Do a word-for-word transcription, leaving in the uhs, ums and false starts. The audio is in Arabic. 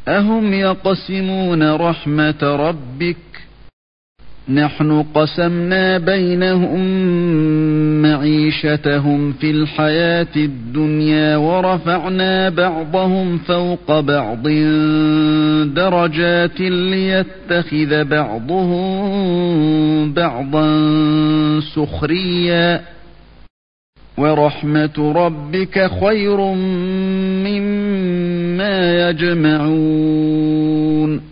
أهم يقسمون رحمة ربك نحن قسمنا بينهم معيشتهم في الحياة الدنيا ورفعنا بعضهم فوق بعض درجات ليتخذ بعضهم بعضا سخريا ورحمة ربك خير مما يجمعون